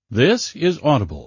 This is Audible.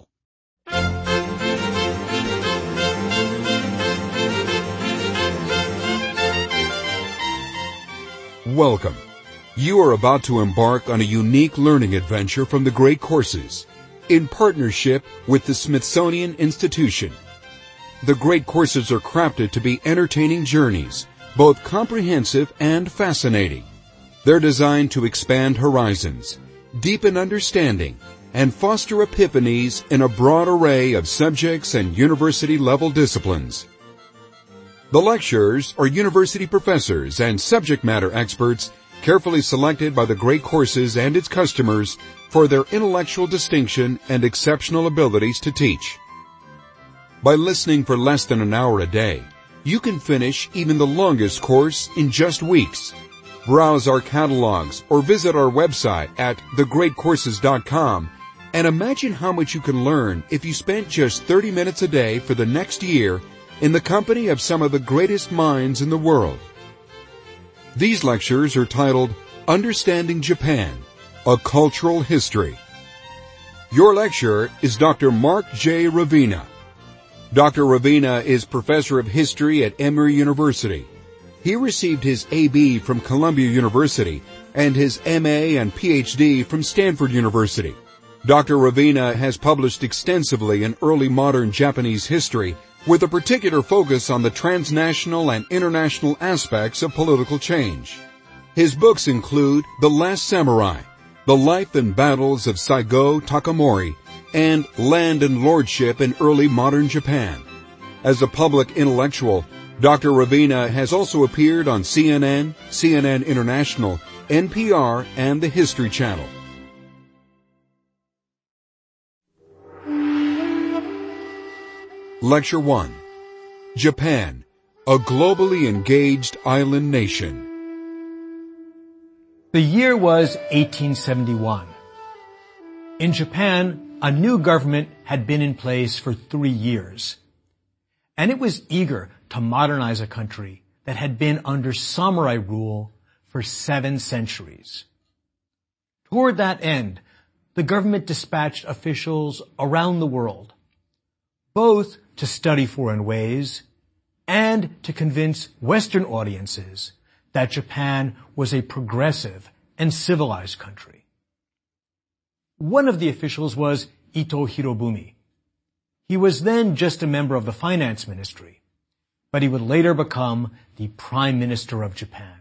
Welcome. You are about to embark on a unique learning adventure from the Great Courses in partnership with the Smithsonian Institution. The Great Courses are crafted to be entertaining journeys, both comprehensive and fascinating. They're designed to expand horizons, deepen understanding, and foster epiphanies in a broad array of subjects and university-level disciplines. The lecturers are university professors and subject matter experts carefully selected by the Great Courses and its customers for their intellectual distinction and exceptional abilities to teach. By listening for less than an hour a day, you can finish even the longest course in just weeks. Browse our catalogs or visit our website at thegreatcourses.com and imagine how much you can learn if you spent just 30 minutes a day for the next year in the company of some of the greatest minds in the world. These lectures are titled Understanding Japan, A Cultural History. Your lecturer is Dr. Mark J. Ravina. Dr. Ravina is Professor of History at Emory University. He received his A.B. from Columbia University and his M.A. and Ph.D. from Stanford University. Dr. Ravina has published extensively in early modern Japanese history with a particular focus on the transnational and international aspects of political change. His books include The Last Samurai, The Life and Battles of Saigo Takamori, and Land and Lordship in Early Modern Japan. As a public intellectual, Dr. Ravina has also appeared on CNN, CNN International, NPR, and the History Channel. Lecture 1. Japan, a globally engaged island nation. The year was 1871. In Japan, a new government had been in place for 3 years, and it was eager to modernize a country that had been under samurai rule for 7 centuries. Toward that end, the government dispatched officials around the world, both to study foreign ways and to convince Western audiences that Japan was a progressive and civilized country. One of the officials was Ito Hirobumi. He was then just a member of the finance ministry, but he would later become the Prime Minister of Japan.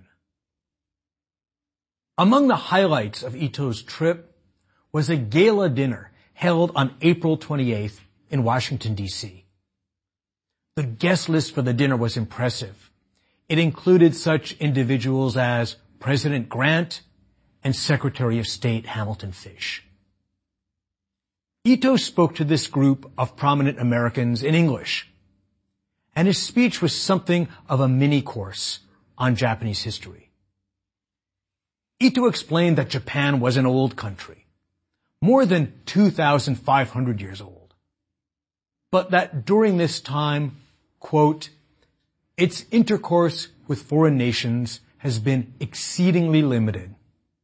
Among the highlights of Ito's trip was a gala dinner held on April 28th in Washington, D.C. The guest list for the dinner was impressive. It included such individuals as President Grant and Secretary of State Hamilton Fish. Ito spoke to this group of prominent Americans in English, and his speech was something of a mini-course on Japanese history. Ito explained that Japan was an old country, more than 2,500 years old, but that during this time, quote, its intercourse with foreign nations has been exceedingly limited.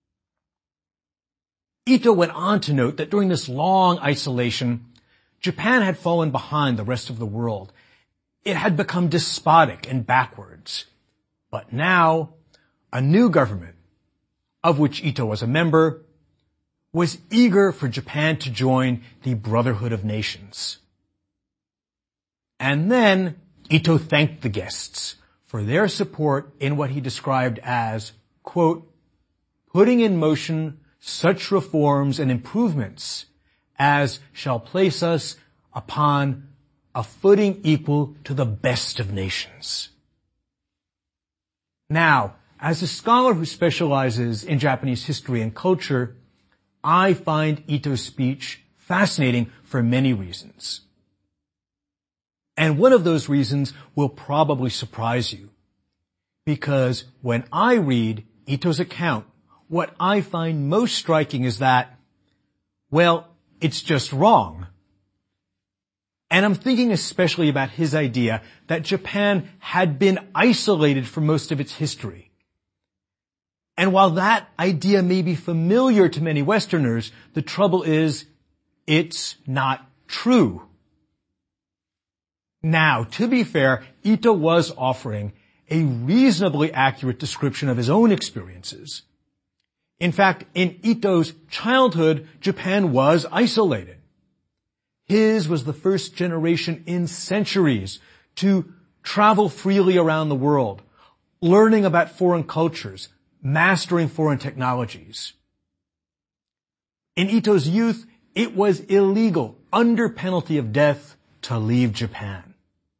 Ito went on to note that during this long isolation, Japan had fallen behind the rest of the world. It had become despotic and backwards. But now, a new government, of which Ito was a member, was eager for Japan to join the Brotherhood of Nations. And then Ito thanked the guests for their support in what he described as, quote, putting in motion such reforms and improvements as shall place us upon a footing equal to the best of nations. Now, as a scholar who specializes in Japanese history and culture, I find Ito's speech fascinating for many reasons. And one of those reasons will probably surprise you, because when I read Ito's account, what I find most striking is that, well, it's just wrong. And I'm thinking especially about his idea that Japan had been isolated for most of its history. And while that idea may be familiar to many Westerners, the trouble is it's not true. Now, to be fair, Ito was offering a reasonably accurate description of his own experiences. In fact, in Ito's childhood, Japan was isolated. His was the first generation in centuries to travel freely around the world, learning about foreign cultures, mastering foreign technologies. In Ito's youth, it was illegal, under penalty of death, to leave Japan.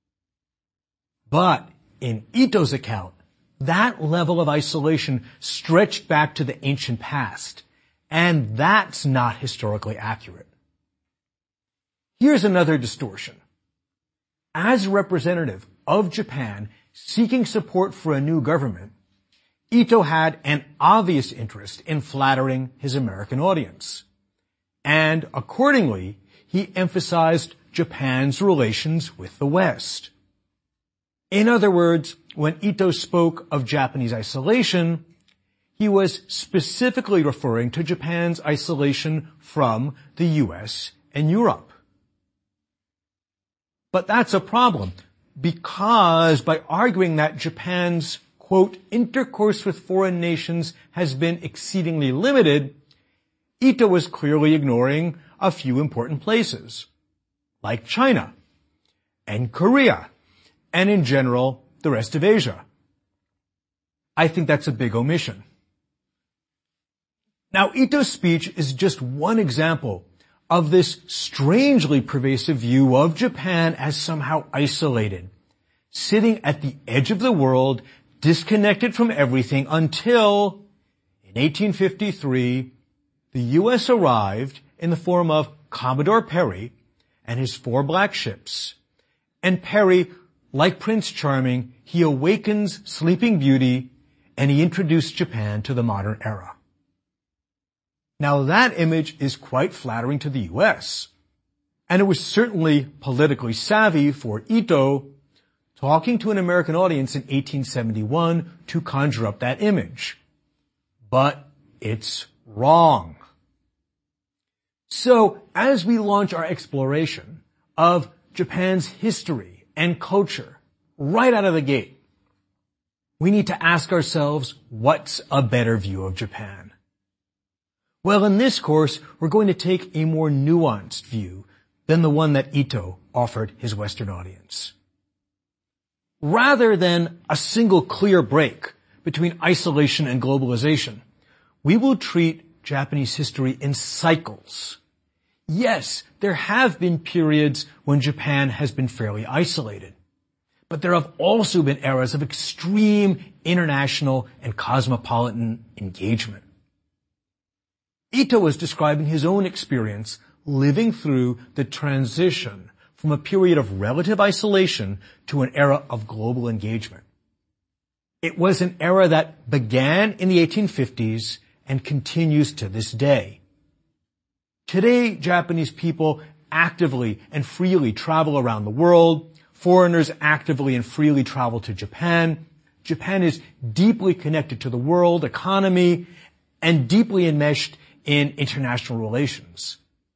But in Ito's account, that level of isolation stretched back to the ancient past, and that's not historically accurate. Here's another distortion. As representative of Japan seeking support for a new government, Ito had an obvious interest in flattering his American audience. And accordingly, he emphasized Japan's relations with the West. In other words, when Ito spoke of Japanese isolation, he was specifically referring to Japan's isolation from the US and Europe. But that's a problem, because by arguing that Japan's, quote, intercourse with foreign nations has been exceedingly limited, Ito was clearly ignoring a few important places, like China and Korea, and in general, the rest of Asia. I think that's a big omission. Now, Ito's speech is just one example of this strangely pervasive view of Japan as somehow isolated, sitting at the edge of the world, disconnected from everything until, in 1853, the U.S. arrived in the form of Commodore Perry and his 4 black ships. And Perry, like Prince Charming, he awakens Sleeping Beauty and he introduced Japan to the modern era. Now that image is quite flattering to the U.S. And it was certainly politically savvy for Ito, talking to an American audience in 1871, to conjure up that image. But it's wrong. So, as we launch our exploration of Japan's history and culture right out of the gate, we need to ask ourselves, what's a better view of Japan? Well, in this course, we're going to take a more nuanced view than the one that Ito offered his Western audience. Rather than a single clear break between isolation and globalization, we will treat Japanese history in cycles. Yes, there have been periods when Japan has been fairly isolated, but there have also been eras of extreme international and cosmopolitan engagement. Ito was describing his own experience living through the transition from a period of relative isolation to an era of global engagement. It was an era that began in the 1850s and continues to this day. Today, Japanese people actively and freely travel around the world. Foreigners actively and freely travel to Japan. Japan is deeply connected to the world economy and deeply enmeshed in international relations.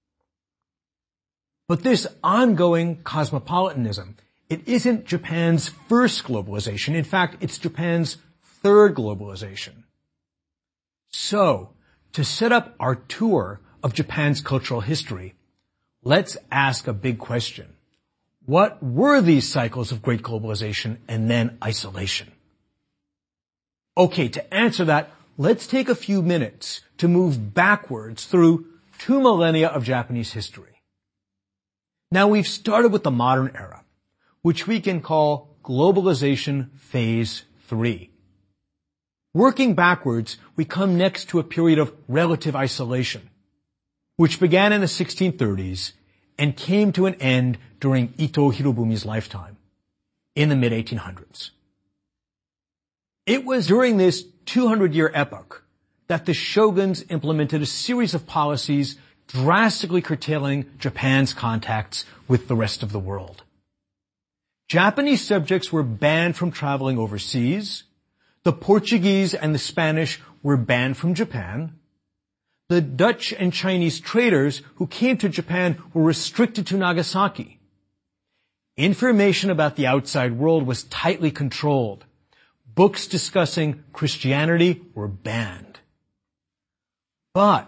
But this ongoing cosmopolitanism, it isn't Japan's first globalization. In fact, it's Japan's third globalization. So, to set up our tour of Japan's cultural history, let's ask a big question. What were these cycles of great globalization and then isolation? Okay, to answer that, let's take a few minutes to move backwards through 2 millennia of Japanese history. Now we've started with the modern era, which we can call Globalization Phase 3. Working backwards, we come next to a period of relative isolation, which began in the 1630s and came to an end during Ito Hirobumi's lifetime, in the mid-1800s. It was during this 200-year epoch that the shoguns implemented a series of policies drastically curtailing Japan's contacts with the rest of the world. Japanese subjects were banned from traveling overseas. The Portuguese and the Spanish were banned from Japan. The Dutch and Chinese traders who came to Japan were restricted to Nagasaki. Information about the outside world was tightly controlled. Books discussing Christianity were banned. But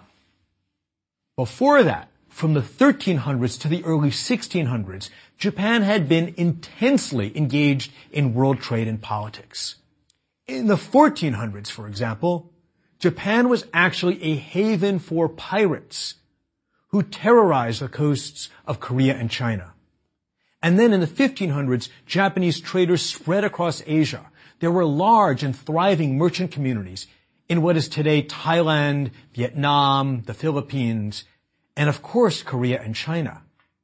before that, from the 1300s to the early 1600s, Japan had been intensely engaged in world trade and politics. In the 1400s, for example, Japan was actually a haven for pirates who terrorized the coasts of Korea and China. And then in the 1500s, Japanese traders spread across Asia. There were large and thriving merchant communities in what is today Thailand, Vietnam, the Philippines, and of course Korea and China.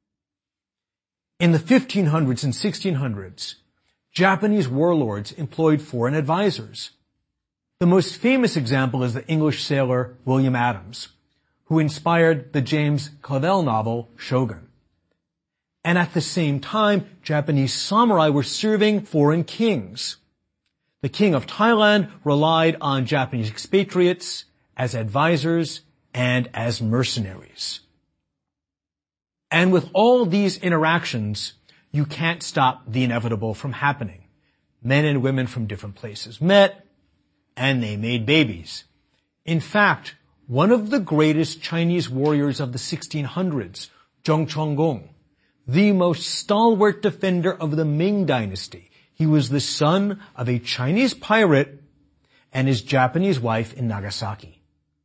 In the 1500s and 1600s, Japanese warlords employed foreign advisors. The most famous example is the English sailor William Adams, who inspired the James Clavell novel Shogun. And at the same time, Japanese samurai were serving foreign kings. The king of Thailand relied on Japanese expatriates as advisors and as mercenaries. And with all these interactions, you can't stop the inevitable from happening. Men and women from different places met, and they made babies. In fact, one of the greatest Chinese warriors of the 1600s, Zheng Chonggong, the most stalwart defender of the Ming dynasty, he was the son of a Chinese pirate and his Japanese wife in Nagasaki.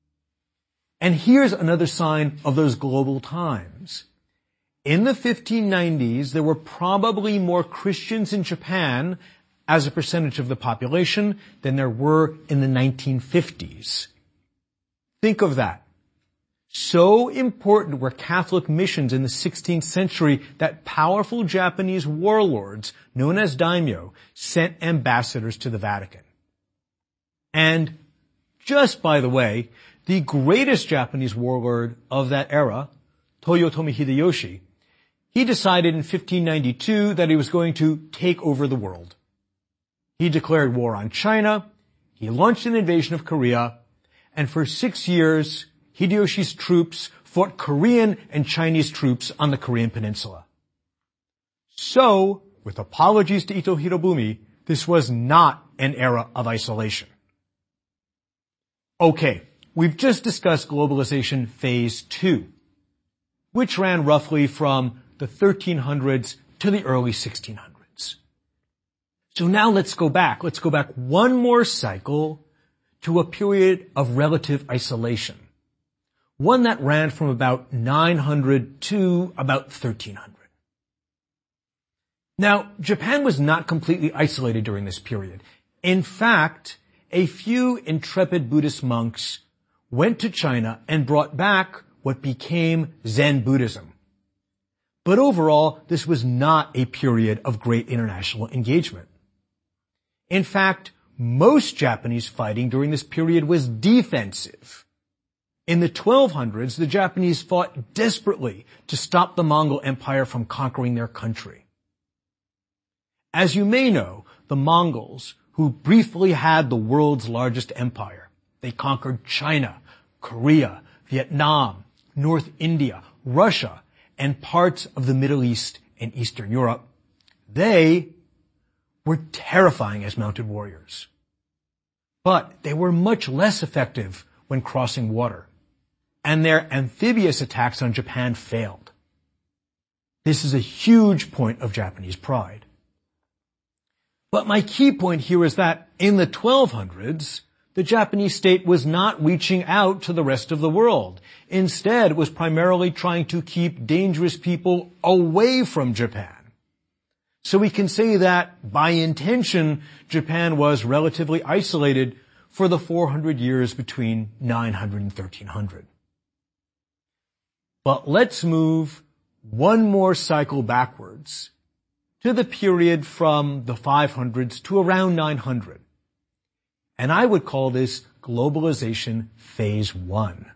And here's another sign of those global times. In the 1590s, there were probably more Christians in Japan as a percentage of the population than there were in the 1950s. Think of that. So important were Catholic missions in the 16th century that powerful Japanese warlords, known as daimyo, sent ambassadors to the Vatican. And just by the way, the greatest Japanese warlord of that era, Toyotomi Hideyoshi, he decided in 1592 that he was going to take over the world. He declared war on China, he launched an invasion of Korea, and for 6 years, Hideyoshi's troops fought Korean and Chinese troops on the Korean peninsula. So, with apologies to Ito Hirobumi, this was not an era of isolation. Okay, we've just discussed globalization phase 2, which ran roughly from the 1300s to the early 1600s. So now let's go back. Let's go back one more cycle to a period of relative isolation. One that ran from about 900 to about 1300. Now, Japan was not completely isolated during this period. In fact, a few intrepid Buddhist monks went to China and brought back what became Zen Buddhism. But overall, this was not a period of great international engagement. In fact, most Japanese fighting during this period was defensive. In the 1200s, the Japanese fought desperately to stop the Mongol Empire from conquering their country. As you may know, the Mongols, who briefly had the world's largest empire, they conquered China, Korea, Vietnam, North India, Russia, and parts of the Middle East and Eastern Europe. They were terrifying as mounted warriors. But they were much less effective when crossing water, and their amphibious attacks on Japan failed. This is a huge point of Japanese pride. But my key point here is that in the 1200s, the Japanese state was not reaching out to the rest of the world. Instead, it was primarily trying to keep dangerous people away from Japan. So we can say that, by intention, Japan was relatively isolated for the 400 years between 900 and 1300. But let's move one more cycle backwards to the period from the 500s to around 900. And I would call this globalization phase 1.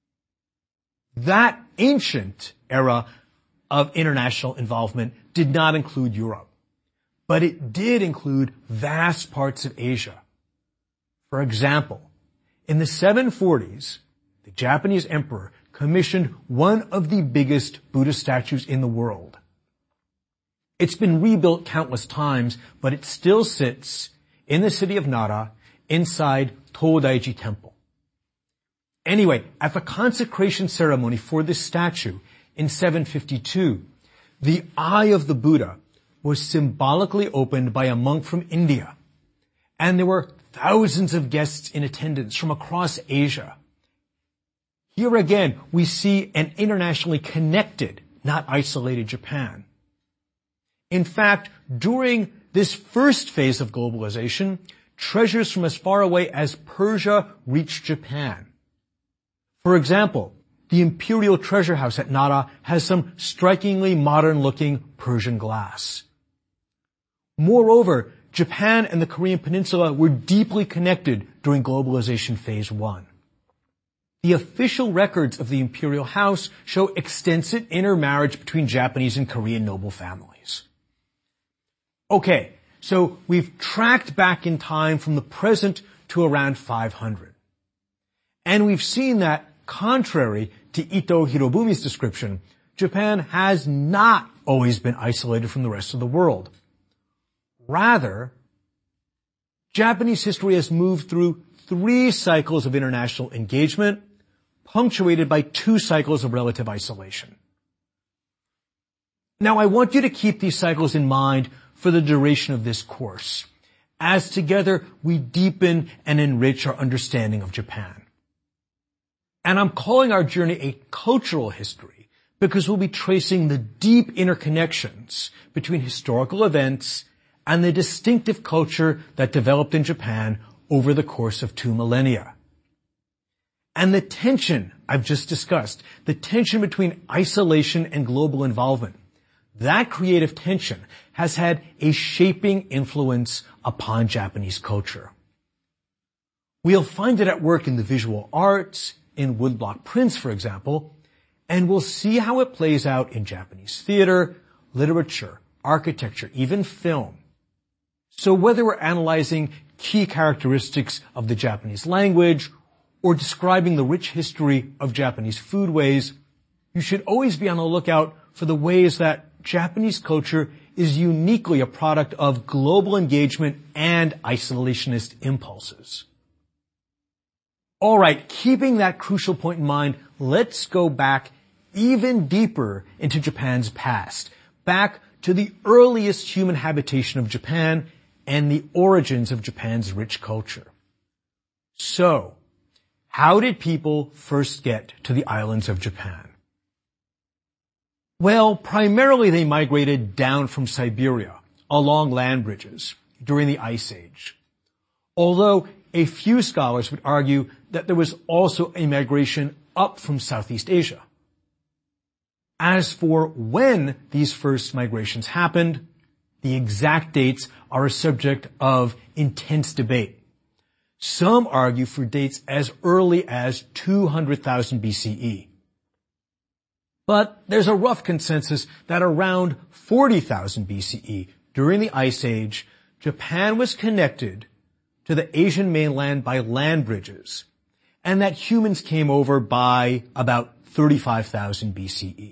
That ancient era of international involvement did not include Europe, but it did include vast parts of Asia. For example, in the 740s, the Japanese emperor commissioned one of the biggest Buddha statues in the world. It's been rebuilt countless times, but it still sits in the city of Nara inside Todaiji Temple. Anyway, at the consecration ceremony for this statue in 752, the eye of the Buddha was symbolically opened by a monk from India, and there were thousands of guests in attendance from across Asia. Here again, we see an internationally connected, not isolated Japan. In fact, during this first phase of globalization, treasures from as far away as Persia reached Japan. For example, the Imperial Treasure House at Nara has some strikingly modern-looking Persian glass. Moreover, Japan and the Korean Peninsula were deeply connected during globalization phase 1. The official records of the Imperial House show extensive intermarriage between Japanese and Korean noble families. Okay, so we've tracked back in time from the present to around 500. And we've seen that, contrary to Ito Hirobumi's description, Japan has not always been isolated from the rest of the world. Rather, Japanese history has moved through 3 cycles of international engagement, punctuated by 2 cycles of relative isolation. Now, I want you to keep these cycles in mind for the duration of this course, as together we deepen and enrich our understanding of Japan. And I'm calling our journey a cultural history because we'll be tracing the deep interconnections between historical events and the distinctive culture that developed in Japan over the course of 2 millennia. And the tension I've just discussed, the tension between isolation and global involvement, that creative tension has had a shaping influence upon Japanese culture. We'll find it at work in the visual arts, in woodblock prints, for example, and we'll see how it plays out in Japanese theater, literature, architecture, even film. So whether we're analyzing key characteristics of the Japanese language or describing the rich history of Japanese foodways, you should always be on the lookout for the ways that Japanese culture is uniquely a product of global engagement and isolationist impulses. All right, keeping that crucial point in mind, let's go back even deeper into Japan's past, back to the earliest human habitation of Japan and the origins of Japan's rich culture. So, how did people first get to the islands of Japan? Well, primarily they migrated down from Siberia along land bridges during the Ice Age. Although a few scholars would argue that there was also a migration up from Southeast Asia. As for when these first migrations happened, the exact dates are a subject of intense debate. Some argue for dates as early as 200,000 BCE. But there's a rough consensus that around 40,000 BCE, during the Ice Age, Japan was connected to the Asian mainland by land bridges, and that humans came over by about 35,000 BCE.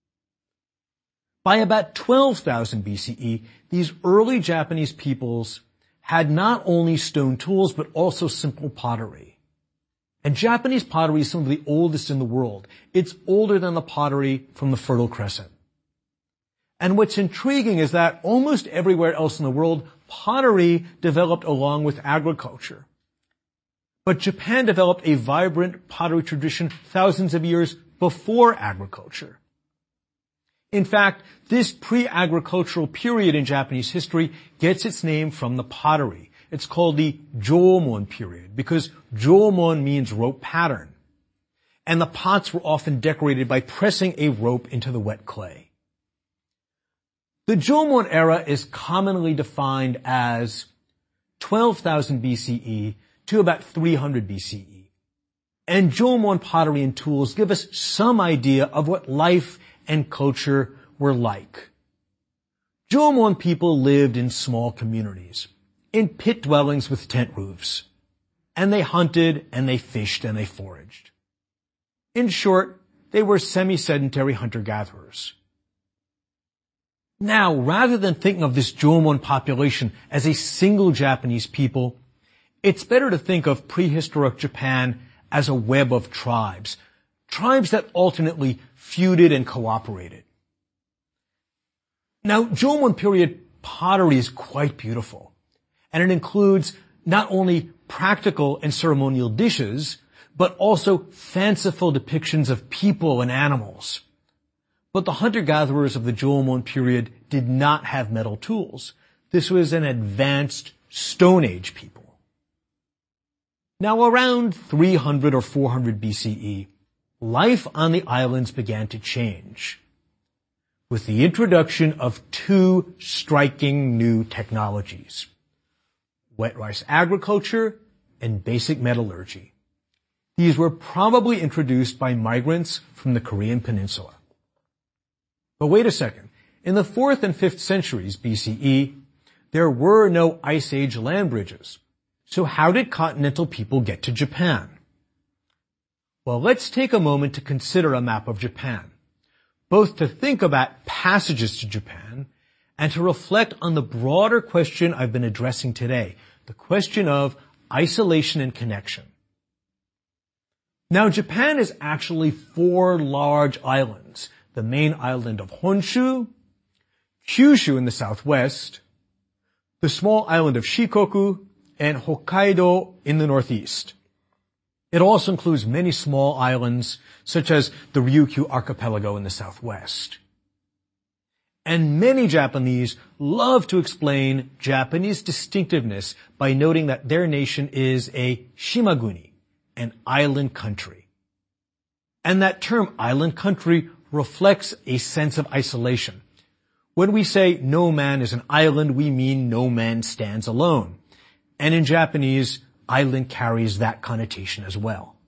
By about 12,000 BCE, these early Japanese peoples had not only stone tools, but also simple pottery. And Japanese pottery is some of the oldest in the world. It's older than the pottery from the Fertile Crescent. And what's intriguing is that almost everywhere else in the world, pottery developed along with agriculture. But Japan developed a vibrant pottery tradition thousands of years before agriculture. In fact, this pre-agricultural period in Japanese history gets its name from the pottery. It's called the Jomon period because Jomon means rope pattern. And the pots were often decorated by pressing a rope into the wet clay. The Jomon era is commonly defined as 12,000 BCE to about 300 BCE. And Jomon pottery and tools give us some idea of what life and culture were like. Jomon people lived in small communities, in pit dwellings with tent roofs, and they hunted and they fished and they foraged. In short, they were semi-sedentary hunter-gatherers. Now, rather than thinking of this Jomon population as a single Japanese people, it's better to think of prehistoric Japan as a web of tribes that alternately feuded and cooperated. Now, Jomon period pottery is quite beautiful, and it includes not only practical and ceremonial dishes, but also fanciful depictions of people and animals. But the hunter-gatherers of the Jomon period did not have metal tools. This was an advanced Stone Age people. Now, around 300 or 400 BCE, life on the islands began to change with the introduction of two striking new technologies: wet rice agriculture and basic metallurgy. These were probably introduced by migrants from the Korean peninsula. But wait a second. In the 4th and 5th centuries BCE, there were no Ice Age land bridges. So how did continental people get to Japan? Well, let's take a moment to consider a map of Japan, both to think about passages to Japan and to reflect on the broader question I've been addressing today, the question of isolation and connection. Now, Japan is actually 4 large islands: the main island of Honshu, Kyushu in the southwest, the small island of Shikoku, and Hokkaido in the northeast. It also includes many small islands, such as the Ryukyu archipelago in the southwest. And many Japanese love to explain Japanese distinctiveness by noting that their nation is a shimaguni, an island country. And that term island country reflects a sense of isolation. When we say no man is an island, we mean no man stands alone. And in Japanese, island carries that connotation as well.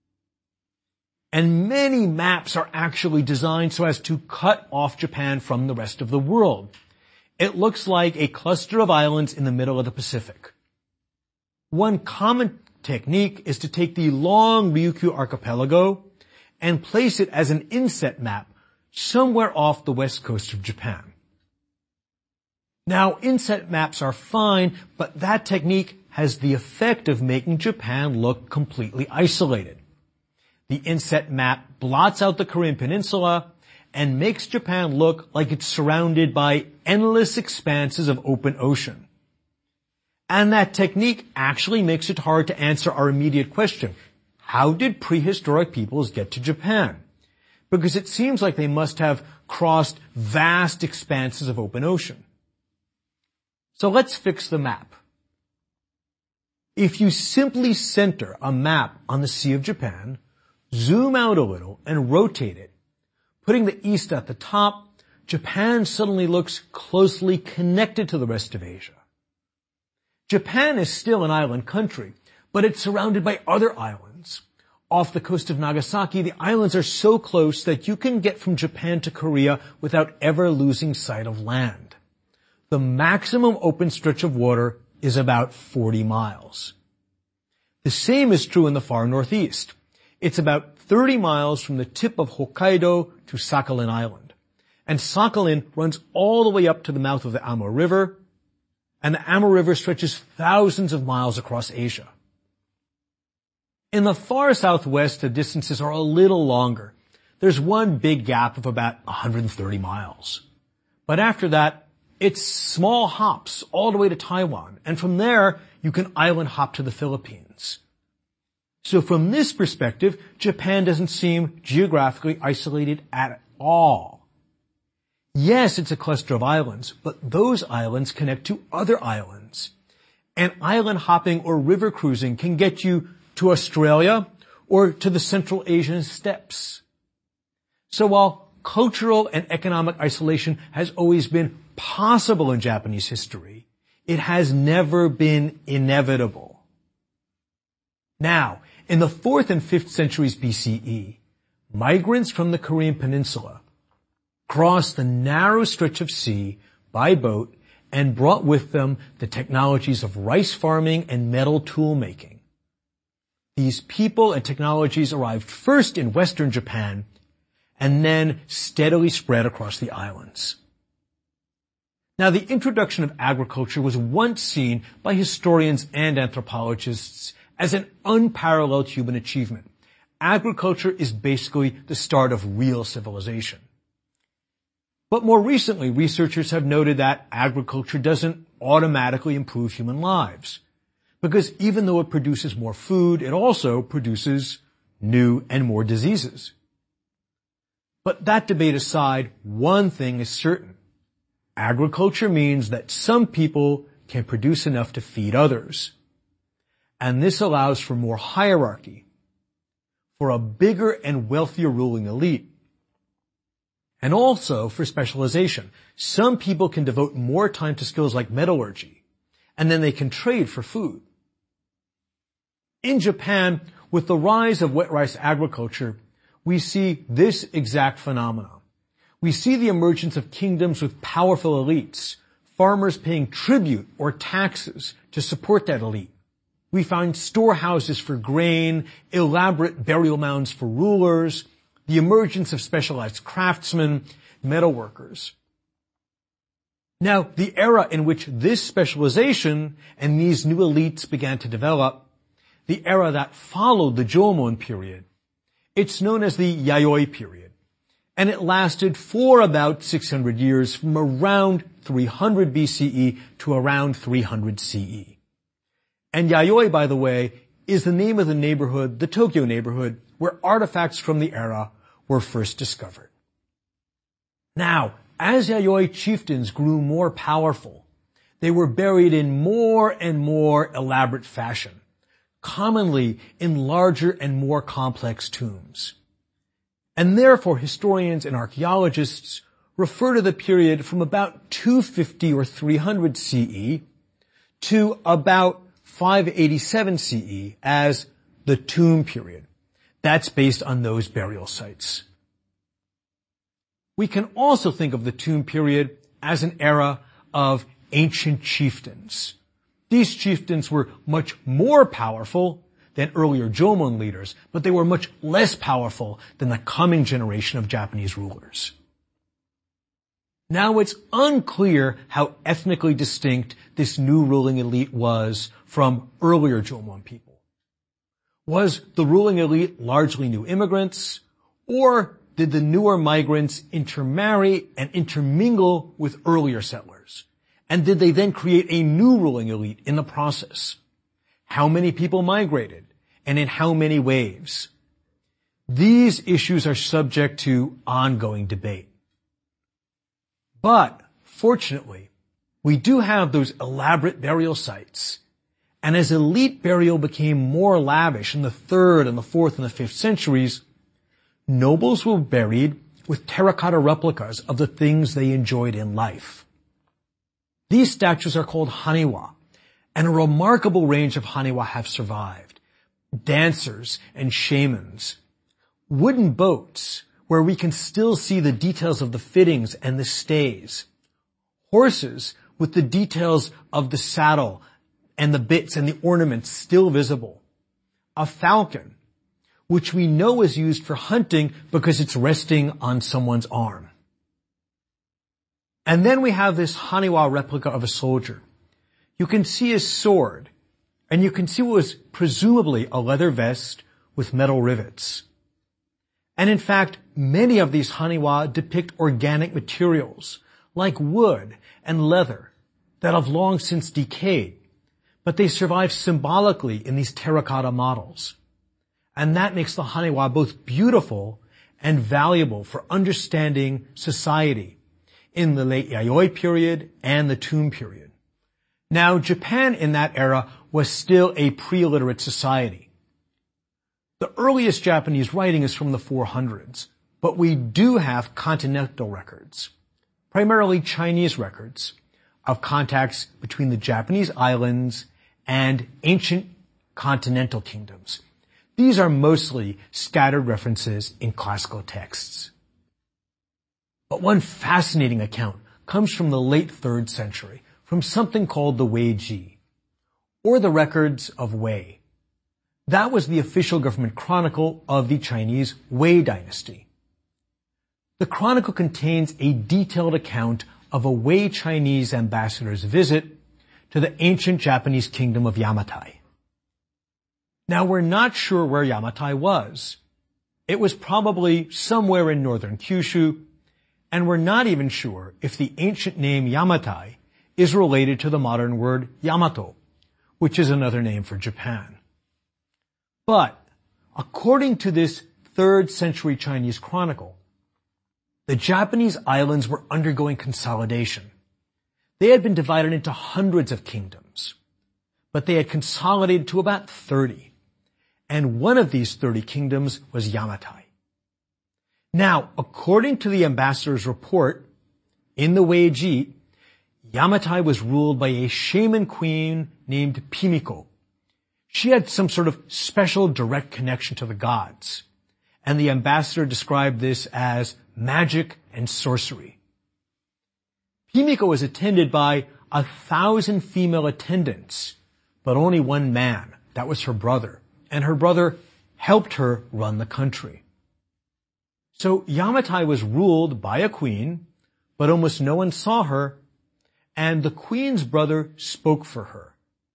And many maps are actually designed so as to cut off Japan from the rest of the world. It looks like a cluster of islands in the middle of the Pacific. One common technique is to take the long Ryukyu archipelago and place it as an inset map somewhere off the west coast of Japan. Now, inset maps are fine, but that technique has the effect of making Japan look completely isolated. The inset map blots out the Korean peninsula and makes Japan look like it's surrounded by endless expanses of open ocean. And that technique actually makes it hard to answer our immediate question: how did prehistoric peoples get to Japan? Because it seems like they must have crossed vast expanses of open ocean. So let's fix the map. If you simply center a map on the Sea of Japan, zoom out a little and rotate it, putting the east at the top, Japan suddenly looks closely connected to the rest of Asia. Japan is still an island country, but it's surrounded by other islands. Off the coast of Nagasaki, the islands are so close that you can get from Japan to Korea without ever losing sight of land. The maximum open stretch of water is about 40 miles. The same is true in the far northeast. It's about 30 miles from the tip of Hokkaido to Sakhalin Island. And Sakhalin runs all the way up to the mouth of the Amur River, and the Amur River stretches thousands of miles across Asia. In the far southwest, the distances are a little longer. There's one big gap of about 130 miles. But after that, it's small hops all the way to Taiwan, and from there, you can island hop to the Philippines. So from this perspective, Japan doesn't seem geographically isolated at all. Yes, it's a cluster of islands, but those islands connect to other islands. And island hopping or river cruising can get you to Australia or to the Central Asian steppes. So while cultural and economic isolation has always been possible in Japanese history, it has never been inevitable. Now, in the 4th and 5th centuries BCE, migrants from the Korean peninsula crossed the narrow stretch of sea by boat and brought with them the technologies of rice farming and metal tool making. These people and technologies arrived first in western Japan and then steadily spread across the islands. Now, the introduction of agriculture was once seen by historians and anthropologists as an unparalleled human achievement. Agriculture is basically the start of real civilization. But more recently, researchers have noted that agriculture doesn't automatically improve human lives, because even though it produces more food, it also produces new and more diseases. But that debate aside, one thing is certain. Agriculture means that some people can produce enough to feed others. And this allows for more hierarchy, for a bigger and wealthier ruling elite, and also for specialization. Some people can devote more time to skills like metallurgy, and then they can trade for food. In Japan, with the rise of wet rice agriculture, we see this exact phenomenon. We see the emergence of kingdoms with powerful elites, farmers paying tribute or taxes to support that elite. We find storehouses for grain, elaborate burial mounds for rulers, the emergence of specialized craftsmen, metalworkers. Now, the era in which this specialization and these new elites began to develop, the era that followed the Jomon period, it's known as the Yayoi period, and it lasted for about 600 years, from around 300 BCE to around 300 CE. And Yayoi, by the way, is the name of the neighborhood, the Tokyo neighborhood, where artifacts from the era were first discovered. Now, as Yayoi chieftains grew more powerful, they were buried in more and more elaborate fashion, commonly in larger and more complex tombs. And therefore, historians and archaeologists refer to the period from about 250 or 300 CE to about 587 CE as the tomb period. That's based on those burial sites. We can also think of the tomb period as an era of ancient chieftains. These chieftains were much more powerful than earlier Jomon leaders, but they were much less powerful than the coming generation of Japanese rulers. Now, it's unclear how ethnically distinct this new ruling elite was from earlier Jomon people. Was the ruling elite largely new immigrants, or did the newer migrants intermarry and intermingle with earlier settlers? And did they then create a new ruling elite in the process? How many people migrated, and in how many waves? These issues are subject to ongoing debate. But, fortunately, we do have those elaborate burial sites. And as elite burial became more lavish in the 3rd and the 4th and the 5th centuries, nobles were buried with terracotta replicas of the things they enjoyed in life. These statues are called haniwa, and a remarkable range of haniwa have survived. Dancers and shamans, wooden boats where we can still see the details of the fittings and the stays, horses with the details of the saddle and the bits and the ornaments still visible, a falcon, which we know is used for hunting because it's resting on someone's arm. And then we have this haniwa replica of a soldier. You can see his sword, and you can see what was presumably a leather vest with metal rivets. And in fact, many of these haniwa depict organic materials, like wood and leather, that have long since decayed, but they survive symbolically in these terracotta models. And that makes the haniwa both beautiful and valuable for understanding society in the late Yayoi period and the tomb period. Now, Japan in that era was still a pre-literate society. The earliest Japanese writing is from the 400s, but we do have continental records, primarily Chinese records, of contacts between the Japanese islands and ancient continental kingdoms. These are mostly scattered references in classical texts. But one fascinating account comes from the late 3rd century, from something called the Weiji, or the records of Wei. That was the official government chronicle of the Chinese Wei dynasty. The chronicle contains a detailed account of a Wei Chinese ambassador's visit to the ancient Japanese kingdom of Yamatai. Now, we're not sure where Yamatai was. It was probably somewhere in northern Kyushu, and we're not even sure if the ancient name Yamatai is related to the modern word Yamato, which is another name for Japan. But, according to this 3rd century Chinese chronicle, the Japanese islands were undergoing consolidation. They had been divided into hundreds of kingdoms, but they had consolidated to about 30. And one of these 30 kingdoms was Yamatai. Now, according to the ambassador's report, in the Weiji, Yamatai was ruled by a shaman queen named Pimiko. She had some sort of special direct connection to the gods, and the ambassador described this as magic and sorcery. Pimiko was attended by 1,000 female attendants, but only one man. That was her brother. And her brother helped her run the country. So Yamatai was ruled by a queen, but almost no one saw her, and the queen's brother spoke for her.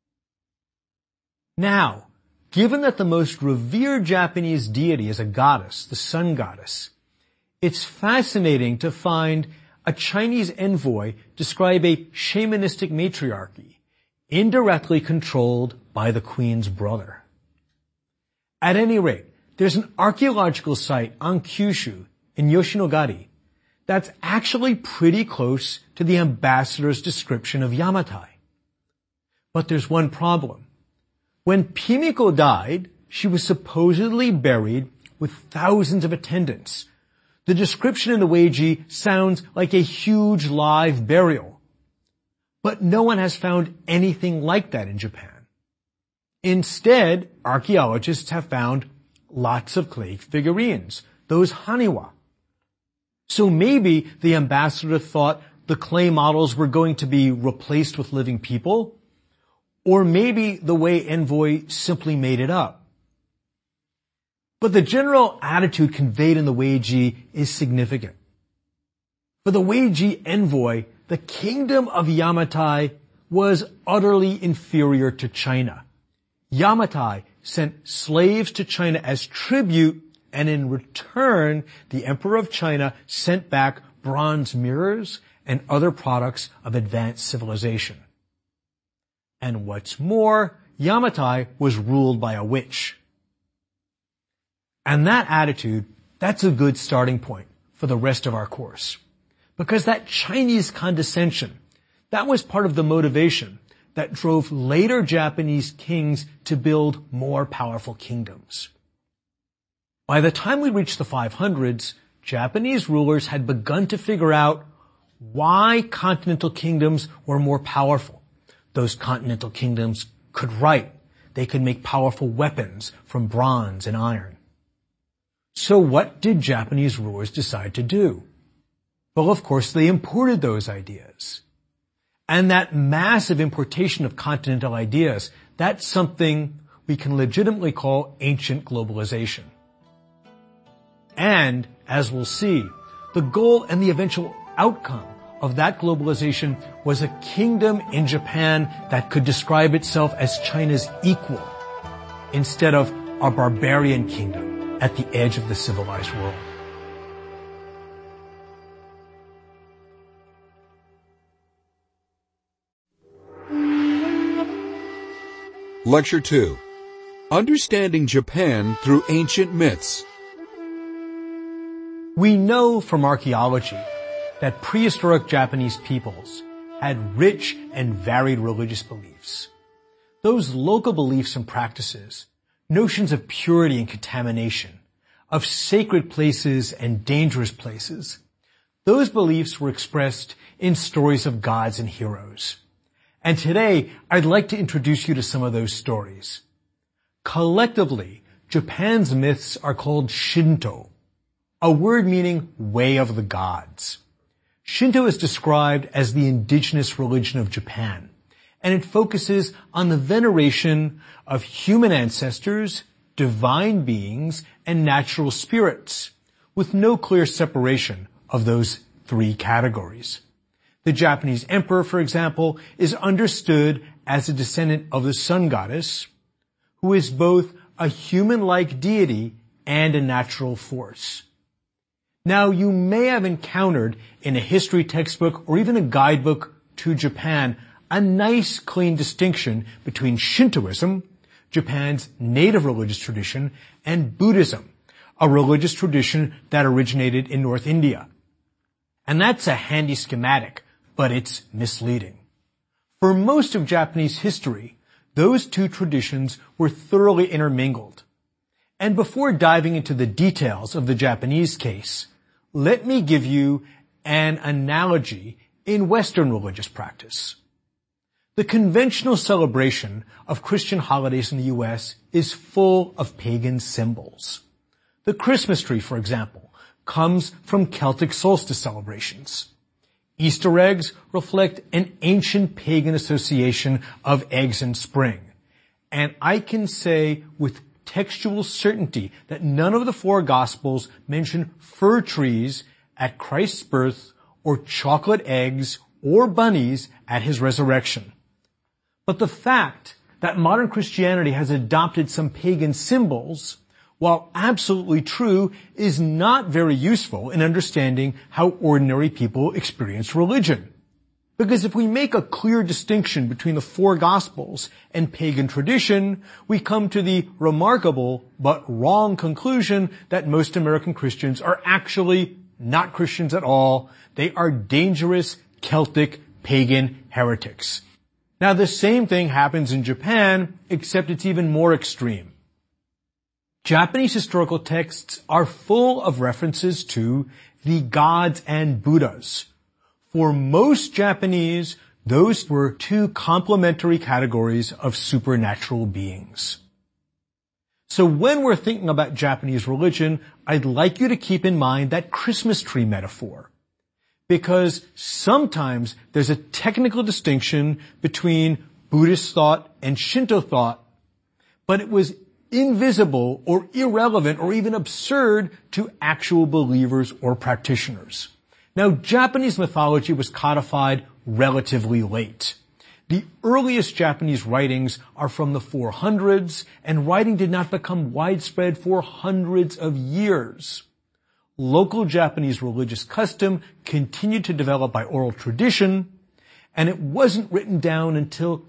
Now, given that the most revered Japanese deity is a goddess, the sun goddess, it's fascinating to find a Chinese envoy describe a shamanistic matriarchy, indirectly controlled by the queen's brother. At any rate, there's an archaeological site on Kyushu in Yoshinogari that's actually pretty close to the ambassador's description of Yamatai. But there's one problem. When Pimiko died, she was supposedly buried with thousands of attendants. The description in the Weiji sounds like a huge live burial. But no one has found anything like that in Japan. Instead, archaeologists have found lots of clay figurines, those haniwa. So maybe the ambassador thought the clay models were going to be replaced with living people, or maybe the Wei envoy simply made it up. But the general attitude conveyed in the Weiji is significant. For the Weiji envoy, the kingdom of Yamatai was utterly inferior to China. Yamatai sent slaves to China as tribute, and in return, the Emperor of China sent back bronze mirrors and other products of advanced civilization. And what's more, Yamatai was ruled by a witch. And that attitude, that's a good starting point for the rest of our course. Because that Chinese condescension, that was part of the motivation that drove later Japanese kings to build more powerful kingdoms. By the time we reached the 500s, Japanese rulers had begun to figure out why continental kingdoms were more powerful. Those continental kingdoms could write. They could make powerful weapons from bronze and iron. So what did Japanese rulers decide to do? Well, of course, they imported those ideas. And that massive importation of continental ideas, that's something we can legitimately call ancient globalization. And, as we'll see, the goal and the eventual outcome of that globalization was a kingdom in Japan that could describe itself as China's equal, instead of a barbarian kingdom at the edge of the civilized world. Lecture 2. Understanding Japan through Ancient Myths. We know from archaeology that prehistoric Japanese peoples had rich and varied religious beliefs. Those local beliefs and practices, notions of purity and contamination, of sacred places and dangerous places, those beliefs were expressed in stories of gods and heroes. And today, I'd like to introduce you to some of those stories. Collectively, Japan's myths are called Shinto, a word meaning way of the gods. Shinto is described as the indigenous religion of Japan, and it focuses on the veneration of human ancestors, divine beings, and natural spirits, with no clear separation of those three categories. The Japanese emperor, for example, is understood as a descendant of the sun goddess, who is both a human-like deity and a natural force. Now, you may have encountered in a history textbook or even a guidebook to Japan a nice, clean distinction between Shintoism, Japan's native religious tradition, and Buddhism, a religious tradition that originated in North India. And that's a handy schematic, but it's misleading. For most of Japanese history, those two traditions were thoroughly intermingled. And before diving into the details of the Japanese case, let me give you an analogy in Western religious practice. The conventional celebration of Christian holidays in the U.S. is full of pagan symbols. The Christmas tree, for example, comes from Celtic solstice celebrations. Easter eggs reflect an ancient pagan association of eggs in spring. And I can say with textual certainty that none of the four Gospels mention fir trees at Christ's birth or chocolate eggs or bunnies at his resurrection. But the fact that modern Christianity has adopted some pagan symbols, while absolutely true, is not very useful in understanding how ordinary people experience religion. Because if we make a clear distinction between the four Gospels and pagan tradition, we come to the remarkable but wrong conclusion that most American Christians are actually not Christians at all. They are dangerous Celtic pagan heretics. Now, the same thing happens in Japan, except it's even more extreme. Japanese historical texts are full of references to the gods and Buddhas. For most Japanese, those were two complementary categories of supernatural beings. So when we're thinking about Japanese religion, I'd like you to keep in mind that Christmas tree metaphor. Because sometimes there's a technical distinction between Buddhist thought and Shinto thought, but it was invisible or irrelevant or even absurd to actual believers or practitioners. Now, Japanese mythology was codified relatively late. The earliest Japanese writings are from the 400s, and writing did not become widespread for hundreds of years. Local Japanese religious custom continued to develop by oral tradition, and it wasn't written down until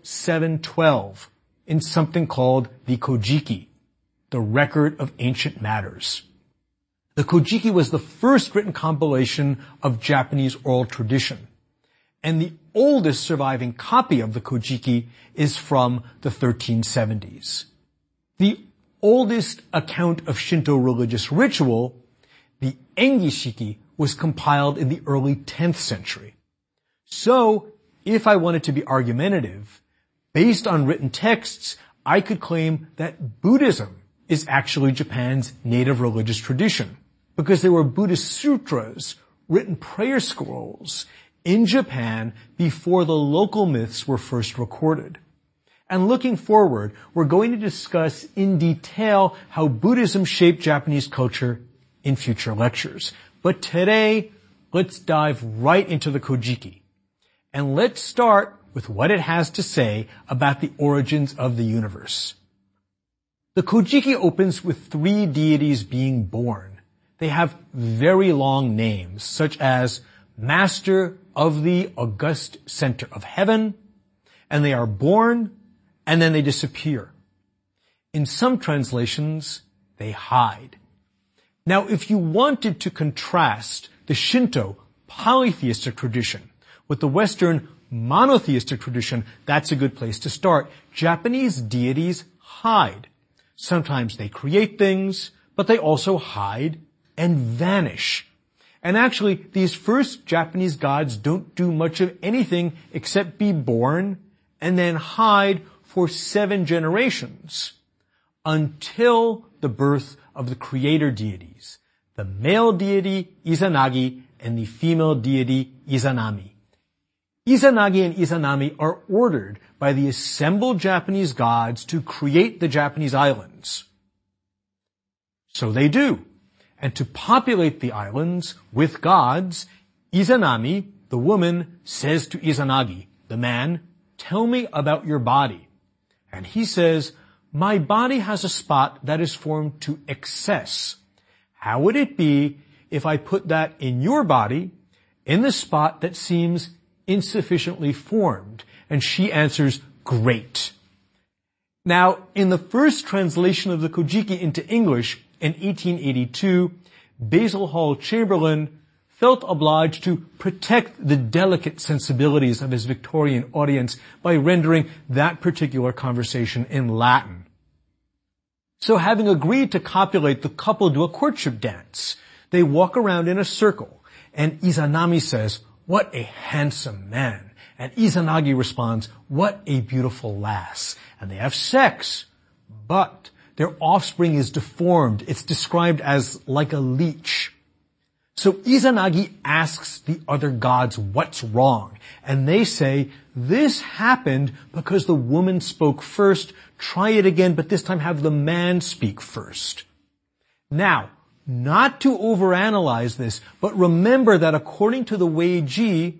712 in something called the Kojiki, the Record of Ancient Matters. The Kojiki was the first written compilation of Japanese oral tradition, and the oldest surviving copy of the Kojiki is from the 1370s. The oldest account of Shinto religious ritual, the Engi-shiki, was compiled in the early 10th century. So, if I wanted to be argumentative, based on written texts, I could claim that Buddhism is actually Japan's native religious tradition, because there were Buddhist sutras, written prayer scrolls, in Japan before the local myths were first recorded. And looking forward, we're going to discuss in detail how Buddhism shaped Japanese culture in future lectures. But today, let's dive right into the Kojiki. And let's start with what it has to say about the origins of the universe. The Kojiki opens with three deities being born. They have very long names, such as Master of the August Center of Heaven, and they are born, and then they disappear. In some translations, they hide. Now, if you wanted to contrast the Shinto polytheistic tradition with the Western monotheistic tradition, that's a good place to start. Japanese deities hide. Sometimes they create things, but they also hide and vanish. And actually, these first Japanese gods don't do much of anything except be born and then hide for 7 generations until the birth of the creator deities, the male deity Izanagi and the female deity Izanami. Izanagi and Izanami are ordered by the assembled Japanese gods to create the Japanese islands. So they do. And to populate the islands with gods, Izanami, the woman, says to Izanagi, the man, "Tell me about your body." And he says, "My body has a spot that is formed to excess. How would it be if I put that in your body, in the spot that seems insufficiently formed?" And she answers, "Great." Now, in the first translation of the Kojiki into English in 1882, Basil Hall Chamberlain felt obliged to protect the delicate sensibilities of his Victorian audience by rendering that particular conversation in Latin. So having agreed to copulate, the couple do a courtship dance. They walk around in a circle, and Izanami says, "What a handsome man." And Izanagi responds, "What a beautiful lass." And they have sex, but their offspring is deformed. It's described as like a leech. So Izanagi asks the other gods what's wrong, and they say, "This happened because the woman spoke first. Try it again, but this time have the man speak first." Now, not to overanalyze this, but remember that according to the Weiji,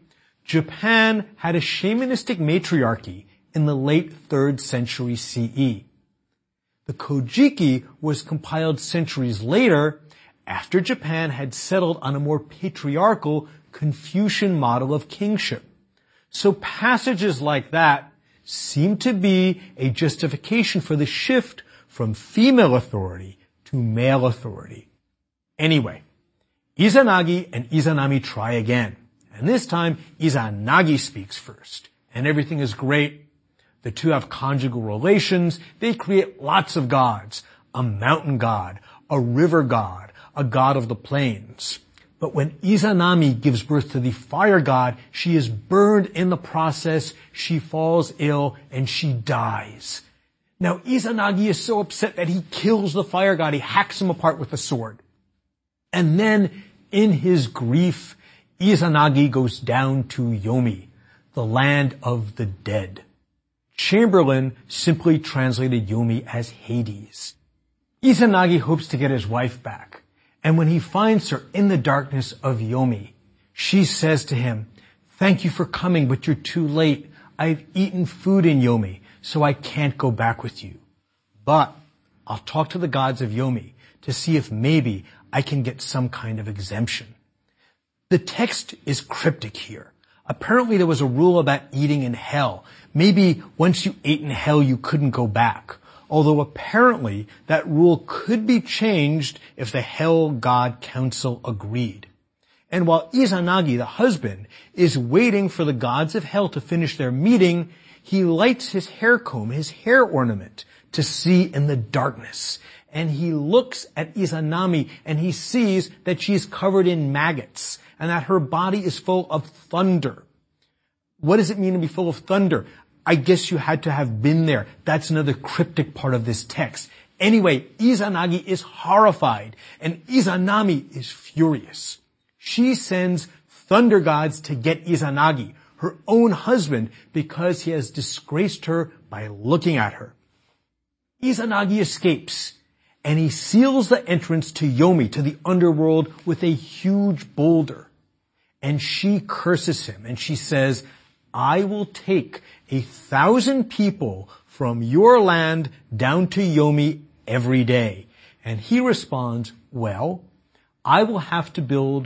Japan had a shamanistic matriarchy in the late 3rd century CE. The Kojiki was compiled centuries later, after Japan had settled on a more patriarchal Confucian model of kingship. So passages like that seem to be a justification for the shift from female authority to male authority. Anyway, Izanagi and Izanami try again. And this time, Izanagi speaks first. And everything is great. The two have conjugal relations. They create lots of gods. A mountain god, a river god, a god of the plains. But when Izanami gives birth to the fire god, she is burned in the process, she falls ill, and she dies. Now Izanagi is so upset that he kills the fire god. He hacks him apart with a sword. And then, in his grief, Izanagi goes down to Yomi, the land of the dead. Chamberlain simply translated Yomi as Hades. Izanagi hopes to get his wife back, and when he finds her in the darkness of Yomi, she says to him, "Thank you for coming, but you're too late. I've eaten food in Yomi, so I can't go back with you. But I'll talk to the gods of Yomi to see if maybe I can get some kind of exemption." The text is cryptic here. Apparently there was a rule about eating in hell. Maybe once you ate in hell, you couldn't go back. Although apparently that rule could be changed if the Hell God Council agreed. And while Izanagi, the husband, is waiting for the gods of hell to finish their meeting, he lights his hair comb, his hair ornament, to see in the darkness. And he looks at Izanami and he sees that she's covered in maggots and that her body is full of thunder. What does it mean to be full of thunder? I guess you had to have been there. That's another cryptic part of this text. Anyway, Izanagi is horrified and Izanami is furious. She sends thunder gods to get Izanagi, her own husband, because he has disgraced her by looking at her. Izanagi escapes, and he seals the entrance to Yomi, to the underworld, with a huge boulder. And she curses him, and she says, "I will take 1,000 people from your land down to Yomi every day." And he responds, "Well, I will have to build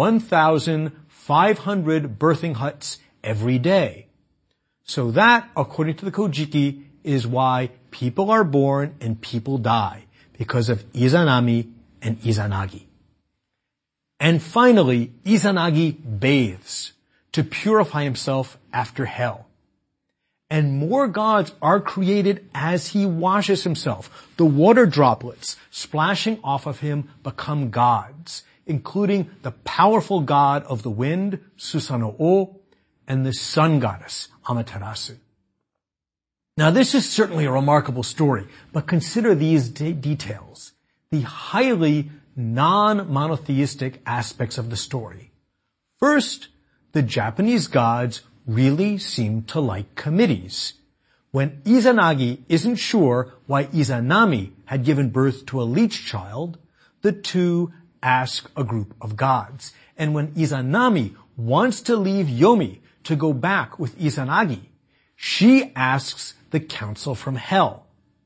1,500 birthing huts every day." So that, according to the Kojiki, is why people are born and people die, because of Izanami and Izanagi. And finally, Izanagi bathes to purify himself after hell. And more gods are created as he washes himself. The water droplets splashing off of him become gods, including the powerful god of the wind, Susanoo, and the sun goddess, Amaterasu. Now this is certainly a remarkable story, but consider these details, the highly non-monotheistic aspects of the story. First, the Japanese gods really seem to like committees. When Izanagi isn't sure why Izanami had given birth to a leech child, the two ask a group of gods. And when Izanami wants to leave Yomi to go back with Izanagi, she asks the council from hell.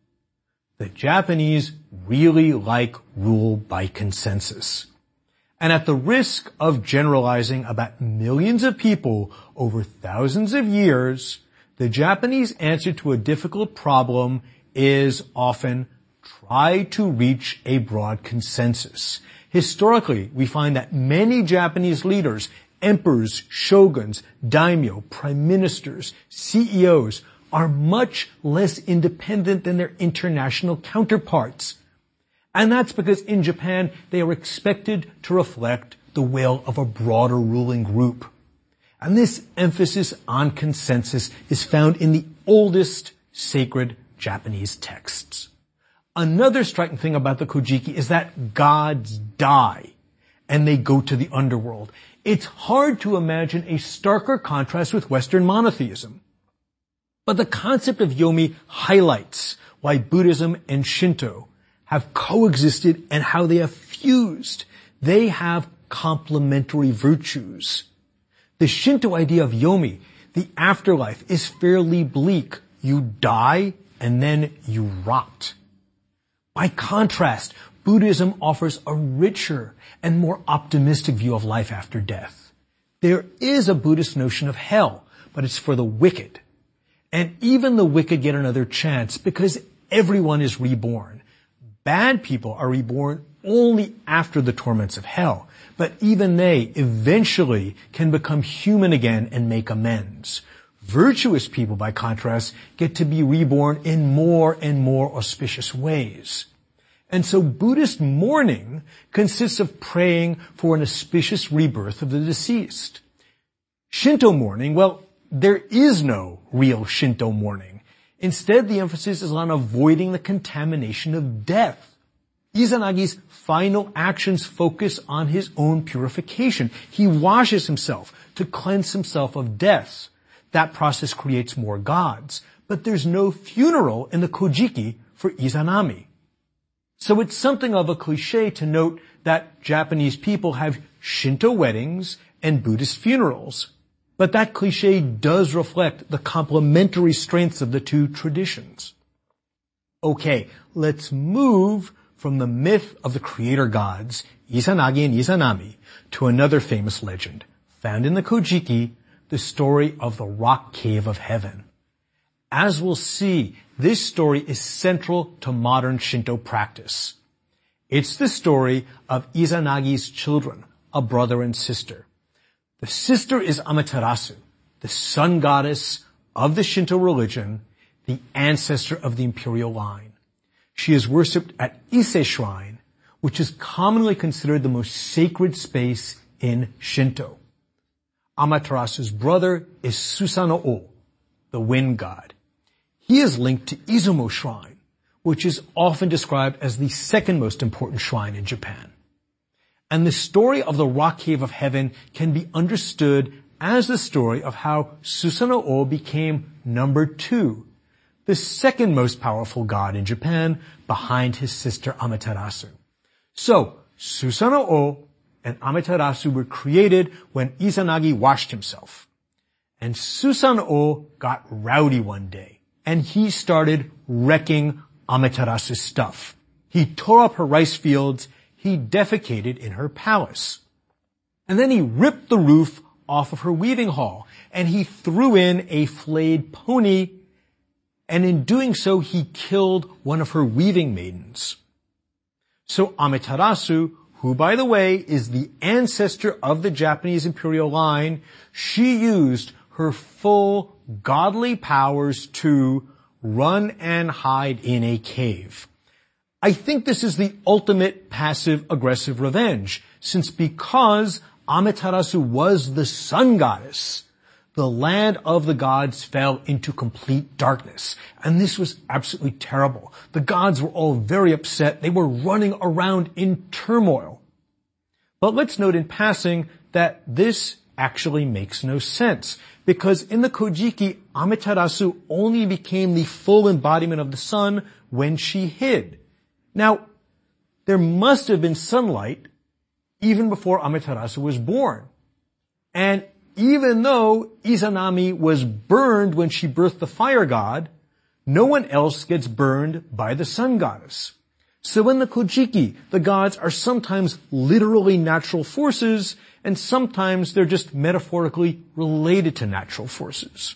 The Japanese really like rule by consensus. And at the risk of generalizing about millions of people over thousands of years, the Japanese answer to a difficult problem is often try to reach a broad consensus. Historically, we find that many Japanese leaders, emperors, shoguns, daimyo, prime ministers, CEOs, are much less independent than their international counterparts. And that's because in Japan, they are expected to reflect the will of a broader ruling group. And this emphasis on consensus is found in the oldest sacred Japanese texts. Another striking thing about the Kojiki is that gods die and they go to the underworld. It's hard to imagine a starker contrast with Western monotheism. But the concept of Yomi highlights why Buddhism and Shinto have coexisted and how they have fused. They have complementary virtues. The Shinto idea of Yomi, the afterlife, is fairly bleak. You die and then you rot. By contrast, Buddhism offers a richer and more optimistic view of life after death. There is a Buddhist notion of hell, but it's for the wicked. And even the wicked get another chance because everyone is reborn. Bad people are reborn only after the torments of hell, but even they eventually can become human again and make amends. Virtuous people, by contrast, get to be reborn in more and more auspicious ways. And so Buddhist mourning consists of praying for an auspicious rebirth of the deceased. Shinto mourning, well, there is no real Shinto mourning. Instead, the emphasis is on avoiding the contamination of death. Izanagi's final actions focus on his own purification. He washes himself to cleanse himself of death. That process creates more gods. But there's no funeral in the Kojiki for Izanami. So it's something of a cliche to note that Japanese people have Shinto weddings and Buddhist funerals. But that cliche does reflect the complementary strengths of the two traditions. Okay, let's move from the myth of the creator gods, Izanagi and Izanami, to another famous legend, found in the Kojiki, the story of the rock cave of heaven. As we'll see, this story is central to modern Shinto practice. It's the story of Izanagi's children, a brother and sister. The sister is Amaterasu, the sun goddess of the Shinto religion, the ancestor of the imperial line. She is worshipped at Ise Shrine, which is commonly considered the most sacred space in Shinto. Amaterasu's brother is Susanoo, the wind god. He is linked to Izumo Shrine, which is often described as the second most important shrine in Japan. And the story of the rock cave of heaven can be understood as the story of how Susanoo became number 2, the second most powerful god in Japan behind his sister Amaterasu. So, Susanoo and Amaterasu were created when Izanagi washed himself. And Susanoo got rowdy one day, and he started wrecking Amaterasu's stuff. He tore up her rice fields. He defecated in her palace. And then he ripped the roof off of her weaving hall, and he threw in a flayed pony, and in doing so, he killed one of her weaving maidens. So Amaterasu, who, by the way, is the ancestor of the Japanese imperial line, she used her full godly powers to run and hide in a cave. I think this is the ultimate passive-aggressive revenge, since because Amaterasu was the sun goddess, the land of the gods fell into complete darkness. And this was absolutely terrible. The gods were all very upset. They were running around in turmoil. But let's note in passing that this actually makes no sense, because in the Kojiki, Amaterasu only became the full embodiment of the sun when she hid. Now, there must have been sunlight even before Amaterasu was born. And even though Izanami was burned when she birthed the fire god, no one else gets burned by the sun goddess. So in the Kojiki, the gods are sometimes literally natural forces, and sometimes they're just metaphorically related to natural forces.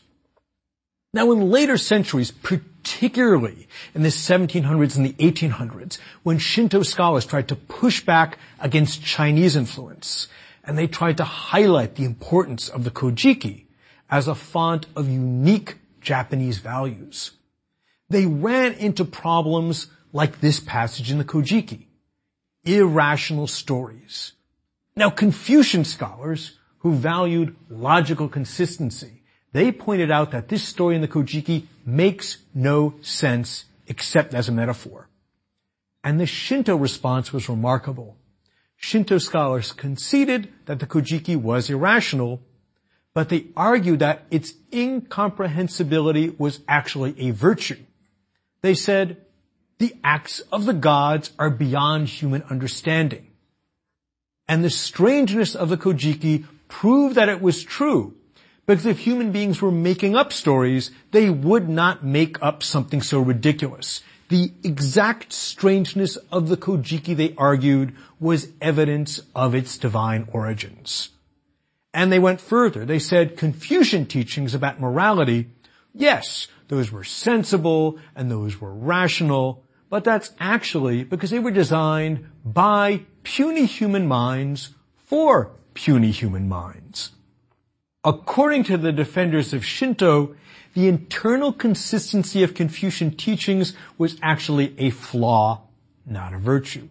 Now in later centuries, particularly in the 1700s and the 1800s, when Shinto scholars tried to push back against Chinese influence, and they tried to highlight the importance of the Kojiki as a font of unique Japanese values, they ran into problems like this passage in the Kojiki: irrational stories. Now Confucian scholars, who valued logical consistency, they pointed out that this story in the Kojiki makes no sense except as a metaphor. And the Shinto response was remarkable. Shinto scholars conceded that the Kojiki was irrational, but they argued that its incomprehensibility was actually a virtue. They said, the acts of the gods are beyond human understanding. And the strangeness of the Kojiki proved that it was true, because if human beings were making up stories, they would not make up something so ridiculous. The exact strangeness of the Kojiki, they argued, was evidence of its divine origins. And they went further. They said Confucian teachings about morality, yes, those were sensible and those were rational, but that's actually because they were designed by puny human minds for puny human minds. According to the defenders of Shinto, the internal consistency of Confucian teachings was actually a flaw, not a virtue.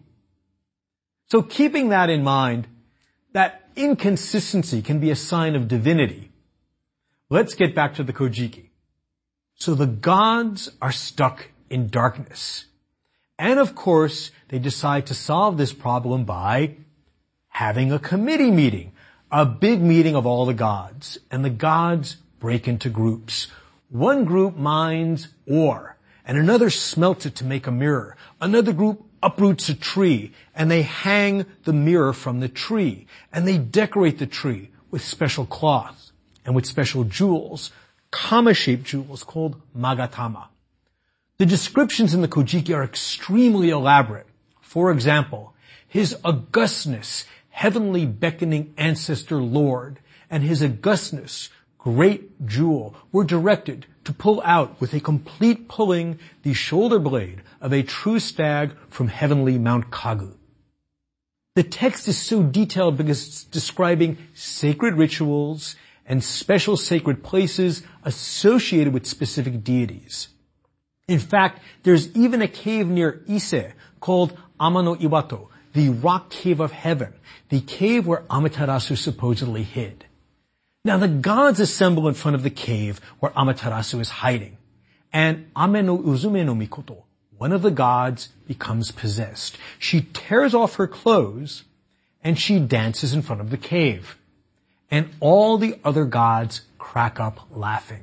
So keeping that in mind, that inconsistency can be a sign of divinity, let's get back to the Kojiki. So the gods are stuck in darkness. And of course, they decide to solve this problem by having a committee meeting, a big meeting of all the gods. And the gods break into groups. One group mines ore, and another smelts it to make a mirror. Another group uproots a tree, and they hang the mirror from the tree. And they decorate the tree with special cloth and with special jewels, kama-shaped jewels called magatama. The descriptions in the Kojiki are extremely elaborate. For example, his augustness, heavenly beckoning ancestor Lord, and his augustness, great jewel, were directed to pull out with a complete pulling the shoulder blade of a true stag from heavenly Mount Kagu. The text is so detailed because it's describing sacred rituals and special sacred places associated with specific deities. In fact, there's even a cave near Ise called Amano Iwato, the rock cave of heaven, the cave where Amaterasu supposedly hid. Now the gods assemble in front of the cave where Amaterasu is hiding, and Ame no Uzume no Mikoto, one of the gods, becomes possessed. She tears off her clothes, and she dances in front of the cave. And all the other gods crack up laughing.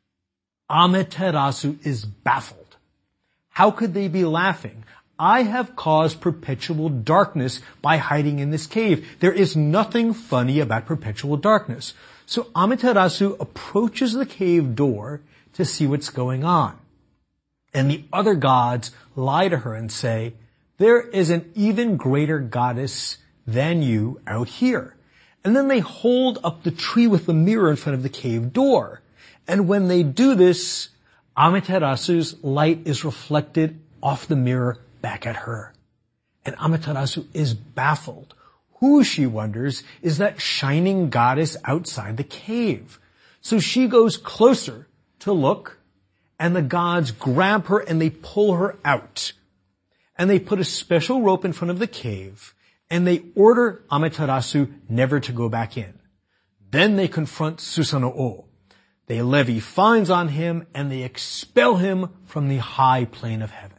Amaterasu is baffled. How could they be laughing? I have caused perpetual darkness by hiding in this cave. There is nothing funny about perpetual darkness. So Amaterasu approaches the cave door to see what's going on. And the other gods lie to her and say, there is an even greater goddess than you out here. And then they hold up the tree with the mirror in front of the cave door. And when they do this, Amaterasu's light is reflected off the mirror back at her. And Amaterasu is baffled. Who, she wonders, is that shining goddess outside the cave? So she goes closer to look, and the gods grab her and they pull her out. And they put a special rope in front of the cave, and they order Amaterasu never to go back in. Then they confront Susanoo. They levy fines on him, and they expel him from the high plane of heaven.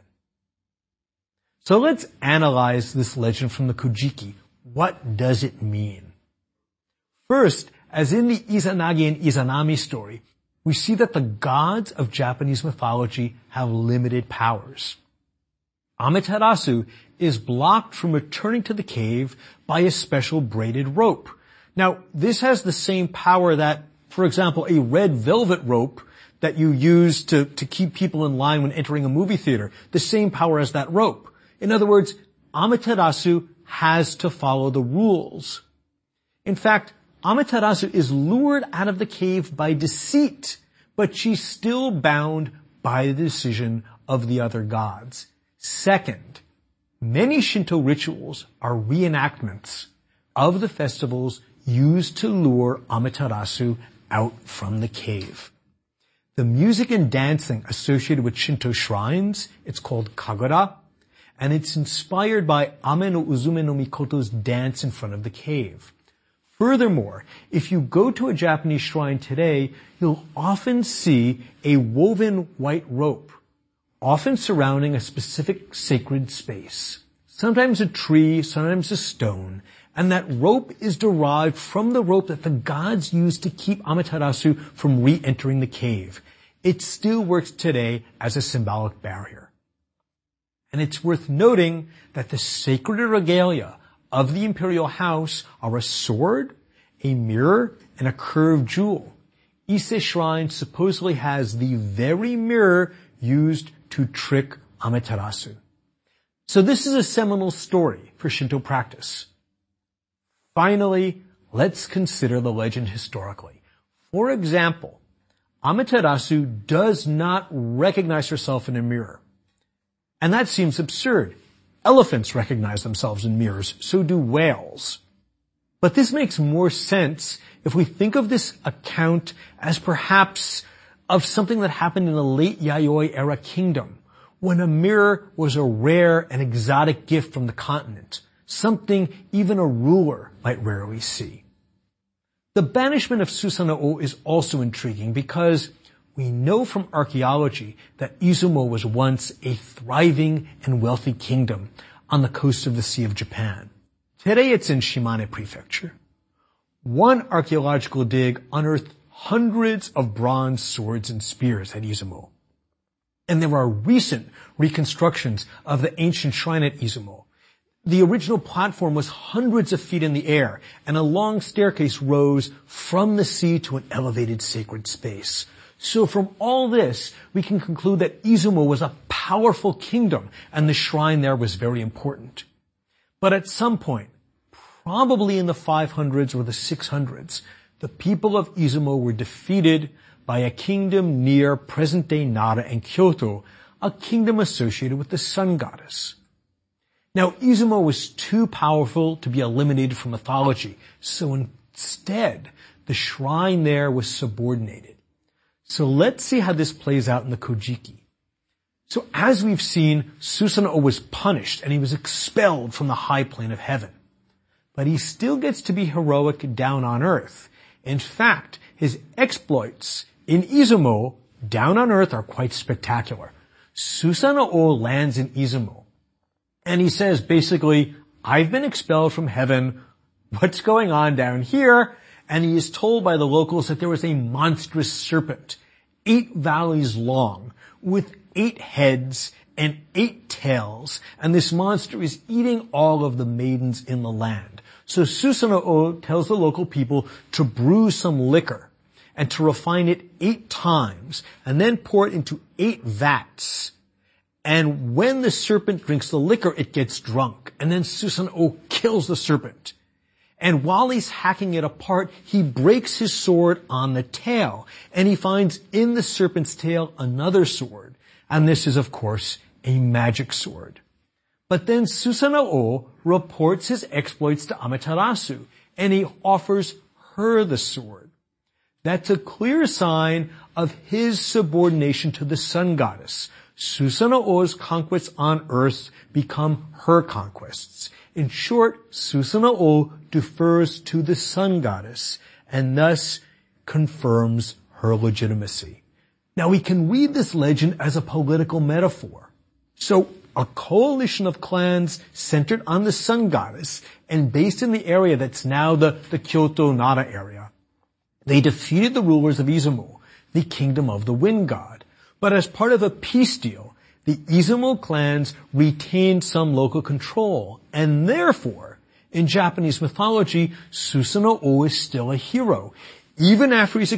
So let's analyze this legend from the Kojiki. What does it mean? First, as in the Izanagi and Izanami story, we see that the gods of Japanese mythology have limited powers. Amaterasu is blocked from returning to the cave by a special braided rope. Now, this has the same power that, for example, a red velvet rope that you use to keep people in line when entering a movie theater, the same power as that rope. In other words, Amaterasu has to follow the rules. In fact, Amaterasu is lured out of the cave by deceit, but she's still bound by the decision of the other gods. Second, many Shinto rituals are reenactments of the festivals used to lure Amaterasu out from the cave. The music and dancing associated with Shinto shrines, it's called kagura, and it's inspired by Ame no Uzume no Mikoto's dance in front of the cave. Furthermore, if you go to a Japanese shrine today, you'll often see a woven white rope, often surrounding a specific sacred space. Sometimes a tree, sometimes a stone, and that rope is derived from the rope that the gods used to keep Amaterasu from re-entering the cave. It still works today as a symbolic barrier. And it's worth noting that the sacred regalia of the imperial house are a sword, a mirror, and a curved jewel. Ise Shrine supposedly has the very mirror used to trick Amaterasu. So this is a seminal story for Shinto practice. Finally, let's consider the legend historically. For example, Amaterasu does not recognize herself in a mirror. And that seems absurd. Elephants recognize themselves in mirrors, so do whales. But this makes more sense if we think of this account as perhaps of something that happened in the late Yayoi era kingdom, when a mirror was a rare and exotic gift from the continent, something even a ruler might rarely see. The banishment of Susanoo is also intriguing because we know from archaeology that Izumo was once a thriving and wealthy kingdom on the coast of the Sea of Japan. Today it's in Shimane Prefecture. One archaeological dig unearthed hundreds of bronze swords and spears at Izumo. And there are recent reconstructions of the ancient shrine at Izumo. The original platform was hundreds of feet in the air, and a long staircase rose from the sea to an elevated sacred space. So from all this, we can conclude that Izumo was a powerful kingdom, and the shrine there was very important. But at some point, probably in the 500s or the 600s, the people of Izumo were defeated by a kingdom near present-day Nara and Kyoto, a kingdom associated with the sun goddess. Now, Izumo was too powerful to be eliminated from mythology, so instead, the shrine there was subordinated. So let's see how this plays out in the Kojiki. So as we've seen, Susanoo was punished and he was expelled from the high plane of heaven. But he still gets to be heroic down on earth. In fact, his exploits in Izumo down on earth are quite spectacular. Susanoo lands in Izumo. And he says basically, I've been expelled from heaven. What's going on down here? And he is told by the locals that there was a monstrous serpent, 8 valleys long, with 8 heads and 8 tails, and this monster is eating all of the maidens in the land. So Susanoo tells the local people to brew some liquor and to refine it 8 times, and then pour it into 8 vats. And when the serpent drinks the liquor, it gets drunk, and then Susanoo kills the serpent. And while he's hacking it apart, he breaks his sword on the tail, and he finds in the serpent's tail another sword. And this is, of course, a magic sword. But then Susanoo reports his exploits to Amaterasu, and he offers her the sword. That's a clear sign of his subordination to the sun goddess. Susanoo's conquests on earth become her conquests. In short, Susanoo defers to the sun goddess and thus confirms her legitimacy. Now we can read this legend as a political metaphor. So a coalition of clans centered on the sun goddess and based in the area that's now the Kyoto Nara area They defeated the rulers of Izumo, the kingdom of the wind god. But as part of a peace deal, the Izumo clans retained some local control, and therefore, in Japanese mythology, Susanoo is still a hero, even after he's